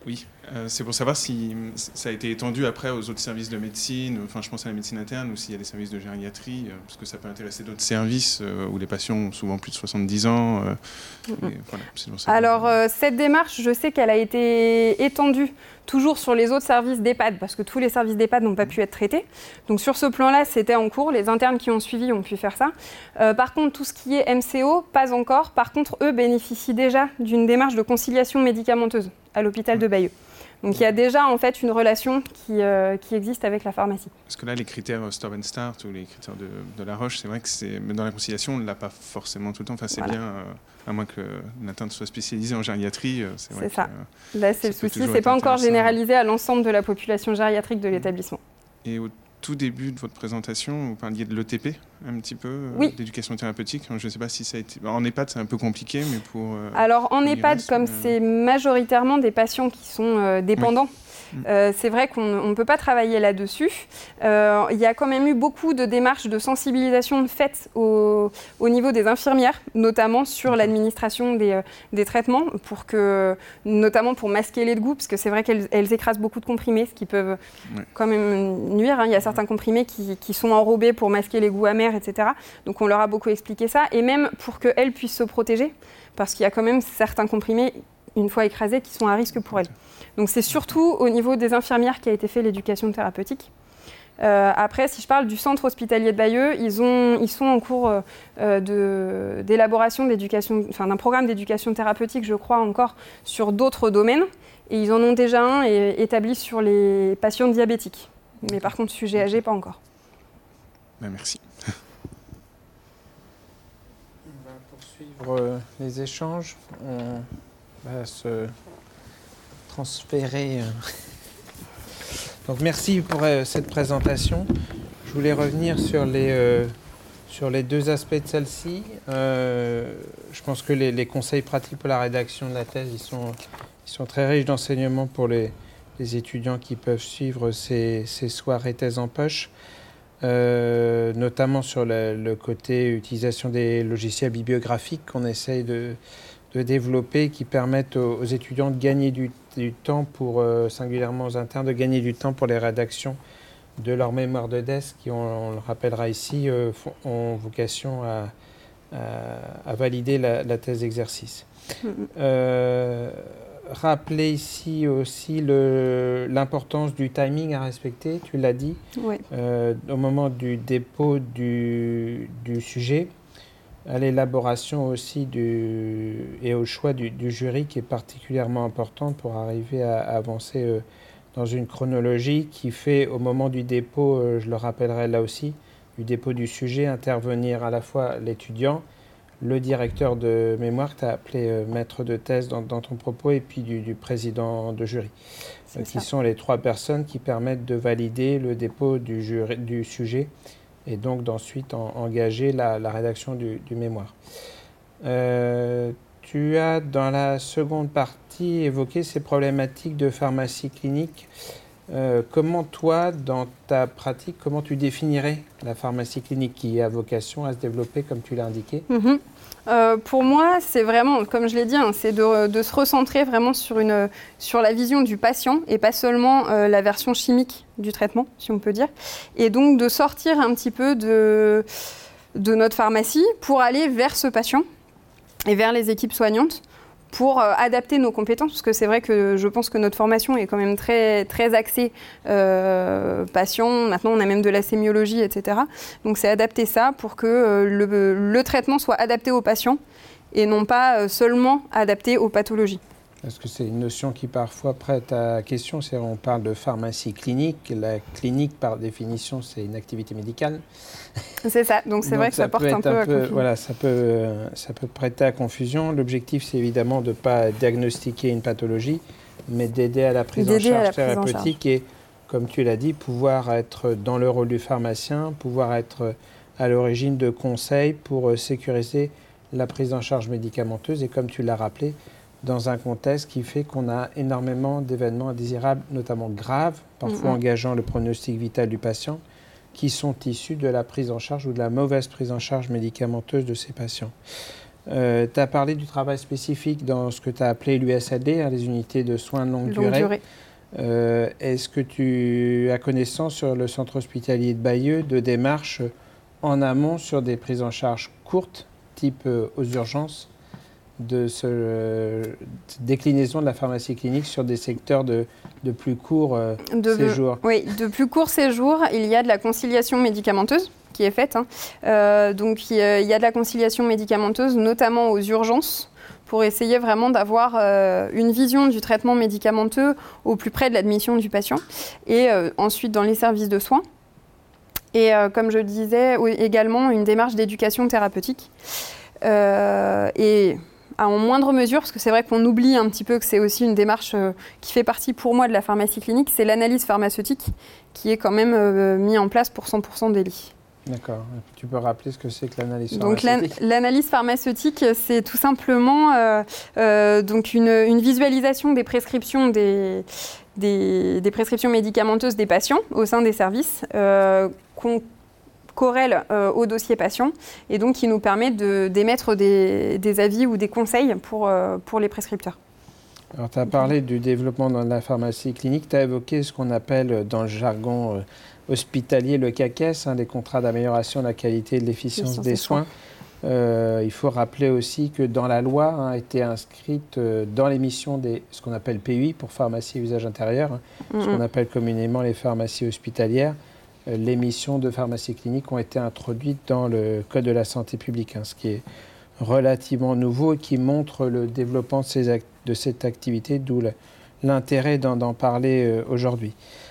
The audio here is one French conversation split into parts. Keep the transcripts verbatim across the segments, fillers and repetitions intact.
Oui, euh, c'est pour savoir si ça a été étendu après aux autres services de médecine, enfin je pense à la médecine interne, ou s'il y a des services de gériatrie, euh, parce que ça peut intéresser d'autres services euh, où les patients ont souvent plus de soixante-dix ans. Euh, mm-hmm. et voilà, c'est pour ça Alors que... euh, cette démarche, je sais qu'elle a été étendue toujours sur les autres services d'EHPAD, parce que tous les services d'EHPAD n'ont pas pu être traités. Donc sur ce plan-là, c'était en cours. Les internes qui ont suivi ont pu faire ça. Euh, par contre, tout ce qui est M C O, pas encore. Par contre, eux bénéficient déjà d'une démarche de conciliation médicamenteuse à l'hôpital de Bayeux. Donc il y a déjà en fait une relation qui, euh, qui existe avec la pharmacie. Parce que là, les critères Stop and Start ou les critères de, de la Roche, c'est vrai que c'est, mais dans la conciliation, on ne l'a pas forcément tout le temps. Enfin, c'est voilà. bien, euh, à moins qu'une atteinte soit spécialisée en gériatrie. Euh, c'est vrai c'est ça. Que, euh, là, c'est ça le souci. C'est pas encore généralisé à l'ensemble de la population gériatrique de l'établissement. Et au tout début de votre présentation, vous parliez de l'E T P, un petit peu, oui. euh, d'éducation thérapeutique. Je ne sais pas si ça a été... En EHPAD, c'est un peu compliqué, mais pour... Euh, Alors, en pour EHPAD, reste, comme euh... c'est majoritairement des patients qui sont euh, dépendants, oui. euh, c'est vrai qu'on ne peut pas travailler là-dessus. Euh, il y a quand même eu beaucoup de démarches de sensibilisation faites au, au niveau des infirmières, notamment sur okay. l'administration des, euh, des traitements, pour que, notamment pour masquer les dégoûts, parce que c'est vrai qu'elles elles écrasent beaucoup de comprimés, ce qui peut ouais. quand même nuire. Hein. Il y a certains comprimés qui, qui sont enrobés pour masquer les goûts amers, et cetera. Donc on leur a beaucoup expliqué ça, et même pour qu'elles puissent se protéger, parce qu'il y a quand même certains comprimés, une fois écrasés, qui sont à risque pour elles. Donc c'est surtout au niveau des infirmières qu'a été fait l'éducation thérapeutique. Euh, après, si je parle du centre hospitalier de Bayeux, ils, ont, ils sont en cours euh, de, d'élaboration d'éducation, enfin, d'un programme d'éducation thérapeutique, je crois, encore sur d'autres domaines. Et ils en ont déjà un et, établi sur les patients diabétiques. Mais par contre, sujet âgé, pas encore. Ben, merci. On va poursuivre euh, les échanges. On va se transférer... Euh... Donc merci pour euh, cette présentation. Je voulais revenir sur les, euh, sur les deux aspects de celle-ci. Euh, je pense que les, les conseils pratiques pour la rédaction de la thèse, ils sont, ils sont très riches d'enseignements pour les, les étudiants qui peuvent suivre ces, ces soirées thèse en poche, euh, notamment sur le, le côté utilisation des logiciels bibliographiques qu'on essaye de, de développer, qui permettent aux, aux étudiants de gagner du du temps pour, euh, singulièrement aux internes, de gagner du temps pour les rédactions de leur mémoire de thèse qui, on, on le rappellera ici, euh, font, ont vocation à, à, à valider la, la thèse d'exercice. Mm-hmm. Euh, rappeler ici aussi le, l'importance du timing à respecter, tu l'as dit, oui. euh, au moment du dépôt du, du sujet, à l'élaboration aussi du, et au choix du, du jury qui est particulièrement important pour arriver à, à avancer euh, dans une chronologie qui fait au moment du dépôt, euh, je le rappellerai là aussi, du dépôt du sujet, intervenir à la fois l'étudiant, le directeur de mémoire que tu as appelé euh, maître de thèse dans, dans ton propos et puis du, du président de jury, euh, qui sont les trois personnes qui permettent de valider le dépôt du, jury, du sujet et donc d'ensuite en, engager la, la rédaction du, du mémoire. Euh, tu as, dans la seconde partie, évoqué ces problématiques de pharmacie clinique. Euh, comment toi, dans ta pratique, comment tu définirais la pharmacie clinique qui a vocation à se développer, comme tu l'as indiqué ? Mm-hmm. Euh, pour moi, c'est vraiment, comme je l'ai dit, hein, c'est de, de se recentrer vraiment sur, une, sur la vision du patient et pas seulement euh, la version chimique du traitement, si on peut dire. Et donc de sortir un petit peu de, de notre pharmacie pour aller vers ce patient et vers les équipes soignantes pour euh, adapter nos compétences, parce que c'est vrai que je pense que notre formation est quand même très, très axée euh, patient. Maintenant, on a même de la sémiologie, et cetera. Donc, c'est adapter ça pour que euh, le, le traitement soit adapté aux patients et non pas euh, seulement adapté aux pathologies. Parce que c'est une notion qui parfois prête à question, c'est on parle de pharmacie clinique. La clinique, par définition, c'est une activité médicale. C'est ça, donc c'est donc vrai que ça, ça porte un peu, un peu à confusion. Voilà, ça peut, ça peut prêter à confusion. L'objectif, c'est évidemment de ne pas diagnostiquer une pathologie, mais d'aider à la prise en charge thérapeutique et, comme tu l'as dit, pouvoir être dans le rôle du pharmacien, pouvoir être à l'origine de conseils pour sécuriser la prise en charge médicamenteuse et, comme tu l'as rappelé, dans un contexte qui fait qu'on a énormément d'événements indésirables, notamment graves, parfois mmh. engageant le pronostic vital du patient, qui sont issus de la prise en charge ou de la mauvaise prise en charge médicamenteuse de ces patients. Euh, tu as parlé du travail spécifique dans ce que tu as appelé l'U S A D, hein, les unités de soins de longue, longue durée. durée. Euh, est-ce que tu as connaissance sur le centre hospitalier de Bayeux de démarches en amont sur des prises en charge courtes, type euh, aux urgences, de ce, euh, déclinaison de la pharmacie clinique sur des secteurs de, de plus court euh, de, séjour? Oui, de plus court séjour, il y a de la conciliation médicamenteuse qui est faite. Hein. Euh, donc il y a de la conciliation médicamenteuse, notamment aux urgences, pour essayer vraiment d'avoir euh, une vision du traitement médicamenteux au plus près de l'admission du patient. Et euh, ensuite dans les services de soins. Et euh, comme je le disais, oui, également une démarche d'éducation thérapeutique. Euh, et en moindre mesure, parce que c'est vrai qu'on oublie un petit peu que c'est aussi une démarche euh, qui fait partie pour moi de la pharmacie clinique, c'est l'analyse pharmaceutique qui est quand même euh, mise en place pour cent pour cent des lits. D'accord. Tu peux rappeler ce que c'est que l'analyse donc, pharmaceutique? Donc l'analyse pharmaceutique, c'est tout simplement euh, euh, donc une, une visualisation des prescriptions, des, des, des prescriptions médicamenteuses des patients au sein des services euh, qu'on corrèle euh, au dossier patient et donc qui nous permet de, d'émettre des, des avis ou des conseils pour, euh, pour les prescripteurs. Alors, tu as parlé du développement dans la pharmacie clinique, tu as évoqué ce qu'on appelle dans le jargon euh, hospitalier le C A C E S, hein, les contrats d'amélioration de la qualité et de l'efficience des soins. soins. Euh, il faut rappeler aussi que dans la loi hein, a été inscrite euh, dans les missions des ce qu'on appelle P U I pour pharmacie usage intérieur, hein, mm-hmm. ce qu'on appelle communément les pharmacies hospitalières. Euh, les missions de pharmacie clinique ont été introduites dans le Code de la santé publique, hein, ce qui est relativement nouveau et qui montre le développement de, ces act- de cette activité, d'où le, l'intérêt d'en, d'en parler euh, aujourd'hui.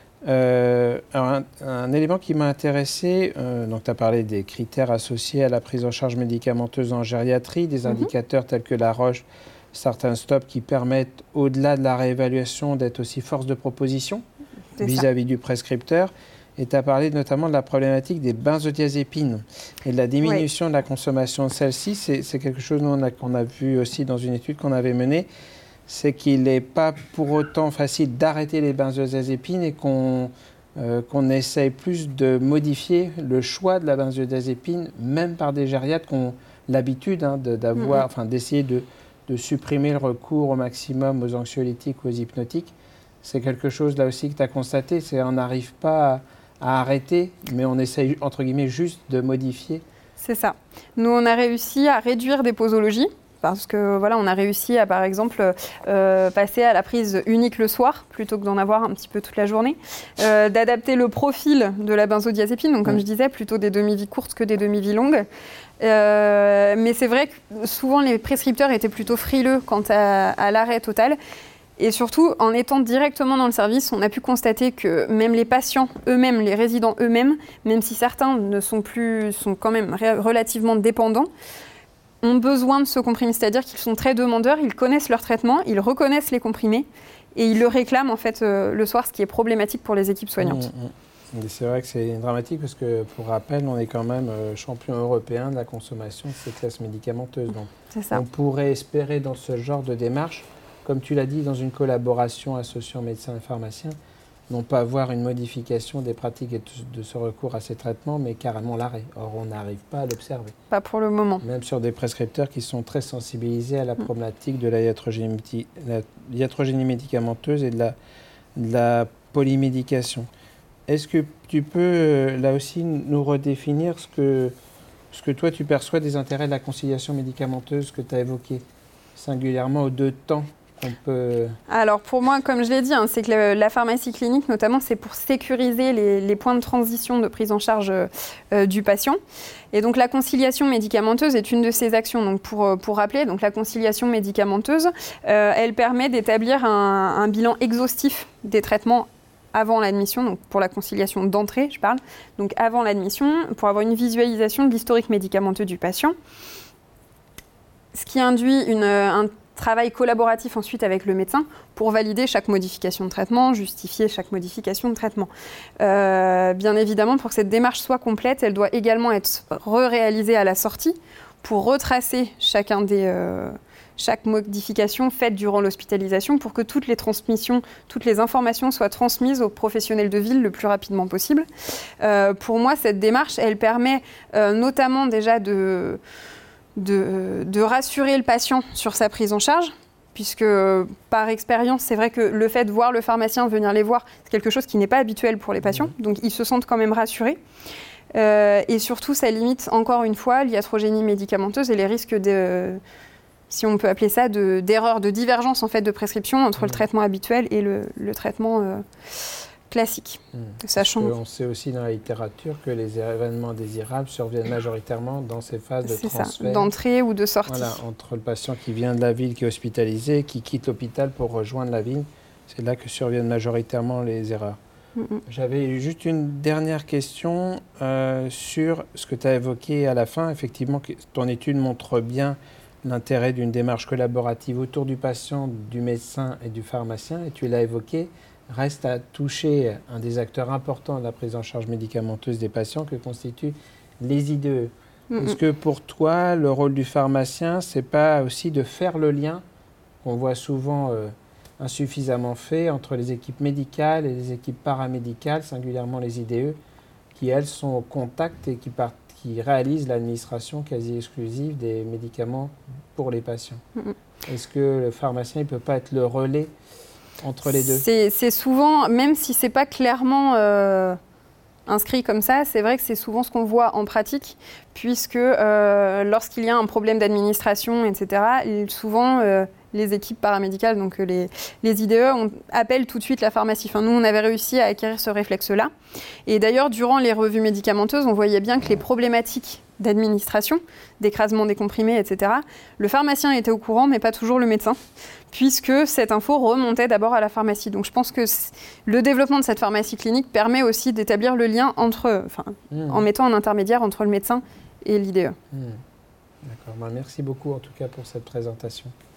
Euh, alors un, un élément qui m'a intéressé, euh, donc tu as parlé des critères associés à la prise en charge médicamenteuse en gériatrie, des mmh. indicateurs tels que la Roche, certains stops qui permettent, au-delà de la réévaluation, d'être aussi force de proposition C'est vis-à-vis ça. du prescripteur. Et tu as parlé notamment de la problématique des benzodiazépines et de la diminution oui. de la consommation de celles-ci. C'est, c'est quelque chose nous, on a, qu'on a vu aussi dans une étude qu'on avait menée. C'est qu'il n'est pas pour autant facile d'arrêter les benzodiazépines et qu'on, euh, qu'on essaye plus de modifier le choix de la benzodiazépine, même par des gériatres qui ont l'habitude hein, de, d'avoir, mmh. enfin, d'essayer de, de supprimer le recours au maximum aux anxiolytiques ou aux hypnotiques. C'est quelque chose là aussi que tu as constaté, c'est qu'on n'arrive pas à, à arrêter, mais on essaye entre guillemets juste de modifier. C'est ça. Nous, on a réussi à réduire des posologies. Parce que voilà, on a réussi à, par exemple, euh, passer à la prise unique le soir, plutôt que d'en avoir un petit peu toute la journée, euh, d'adapter le profil de la benzodiazépine, donc comme mmh. je disais, plutôt des demi-vies courtes que des demi-vies longues. Euh, mais c'est vrai que souvent les prescripteurs étaient plutôt frileux quant à, à l'arrêt total. Et surtout, en étant directement dans le service, on a pu constater que même les patients eux-mêmes, les résidents eux-mêmes, même si certains ne sont plus, sont quand même ré- relativement dépendants, ont besoin de ce comprimé, c'est-à-dire qu'ils sont très demandeurs, ils connaissent leur traitement, ils reconnaissent les comprimés et ils le réclament en fait euh, le soir, ce qui est problématique pour les équipes soignantes. Mmh, mmh. C'est vrai que c'est dramatique parce que, pour rappel, on est quand même euh, champion européen de la consommation de ces classes médicamenteuses. Donc, c'est ça. On pourrait espérer dans ce genre de démarche, comme tu l'as dit, dans une collaboration associant médecins et pharmaciens, non pas avoir une modification des pratiques et de ce recours à ces traitements, mais carrément l'arrêt. Or, on n'arrive pas à l'observer. Pas pour le moment. Même sur des prescripteurs qui sont très sensibilisés à la mmh. problématique de la iatrogénie, la iatrogénie médicamenteuse et de la, de la polymédication. Est-ce que tu peux, euh, là aussi, nous redéfinir ce que, ce que toi, tu perçois des intérêts de la conciliation médicamenteuse que tu as évoqué, singulièrement aux deux temps? On peut... Alors pour moi, comme je l'ai dit, hein, c'est que le, la pharmacie clinique, notamment, c'est pour sécuriser les, les points de transition de prise en charge euh, du patient. Et donc la conciliation médicamenteuse est une de ces actions. Donc pour, pour rappeler, donc la conciliation médicamenteuse, euh, elle permet d'établir un, un bilan exhaustif des traitements avant l'admission, donc pour la conciliation d'entrée, je parle, donc avant l'admission, pour avoir une visualisation de l'historique médicamenteux du patient, ce qui induit une, un travail collaboratif ensuite avec le médecin pour valider chaque modification de traitement, justifier chaque modification de traitement. Euh, bien évidemment, pour que cette démarche soit complète, elle doit également être re-réalisée à la sortie pour retracer chacun des, euh, chaque modification faite durant l'hospitalisation pour que toutes les transmissions, toutes les informations soient transmises aux professionnels de ville le plus rapidement possible. Euh, pour moi, cette démarche, elle permet euh, notamment déjà de... de, de rassurer le patient sur sa prise en charge, puisque par expérience, c'est vrai que le fait de voir le pharmacien venir les voir, c'est quelque chose qui n'est pas habituel pour les patients, donc ils se sentent quand même rassurés. Euh, et surtout, ça limite encore une fois l'iatrogénie médicamenteuse et les risques de, si on peut appeler ça, de, d'erreurs, de divergence en fait, de prescription entre mmh. le traitement habituel et le, le traitement euh, classique. Mmh. Sachant... On sait aussi dans la littérature que les événements désirables surviennent majoritairement dans ces phases de c'est transfert. Ça, d'entrée ou de sortie. Voilà, entre le patient qui vient de la ville, qui est hospitalisé, qui quitte l'hôpital pour rejoindre la ville, c'est là que surviennent majoritairement les erreurs. Mmh. J'avais juste une dernière question euh, sur ce que tu as évoqué à la fin. Effectivement, ton étude montre bien l'intérêt d'une démarche collaborative autour du patient, du médecin et du pharmacien, et tu l'as évoqué. Reste à toucher un des acteurs importants de la prise en charge médicamenteuse des patients que constituent les I D E. Mmh. Est-ce que pour toi, le rôle du pharmacien, c'est pas aussi de faire le lien qu'on voit souvent euh, insuffisamment fait entre les équipes médicales et les équipes paramédicales, singulièrement les I D E, qui elles sont au contact et qui, part, qui réalisent l'administration quasi exclusive des médicaments pour les patients. Mmh. Est-ce que le pharmacien ne peut pas être le relais entre les deux? C'est, c'est souvent, même si ce n'est pas clairement euh, inscrit comme ça, c'est vrai que c'est souvent ce qu'on voit en pratique, puisque euh, lorsqu'il y a un problème d'administration, et cetera, souvent euh, les équipes paramédicales, donc les, les I D E, on appelle tout de suite la pharmacie. Enfin, nous, on avait réussi à acquérir ce réflexe-là. Et d'ailleurs, durant les revues médicamenteuses, on voyait bien que les problématiques d'administration, d'écrasement des comprimés, et cetera, le pharmacien était au courant, mais pas toujours le médecin, puisque cette info remontait d'abord à la pharmacie. Donc je pense que le développement de cette pharmacie clinique permet aussi d'établir le lien entre, enfin, mmh. en mettant un intermédiaire entre le médecin et l'I D E. Mmh. D'accord. Ben, merci beaucoup en tout cas pour cette présentation.